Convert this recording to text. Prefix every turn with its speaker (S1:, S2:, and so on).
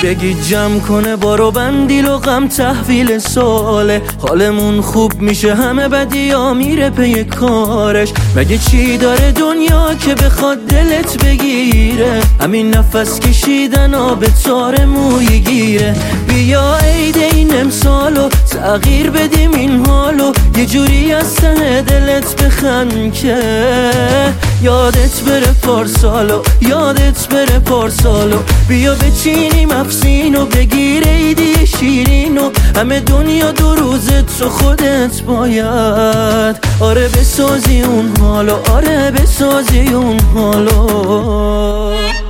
S1: بگی جمع کنه بارو بندیل و غم تحویل ساله، حالمون خوب میشه همه بدیا میره پی کارش. مگه چی داره دنیا که بخواد دلت بگیره؟ همین نفس کشیدن آب تار موی گیره. بیا عید این امسالو تغییر بدیم این حالو، یه جوری از ته دلت بخند که یادت بره پارسالو، یادت بره پارسالو. بیا بچینیم افسینو بگیر عیدی شیرینو، همه دنیا دو روزت تو خودت باید آره بسازی اون حالو، آره بسازی اون حالو.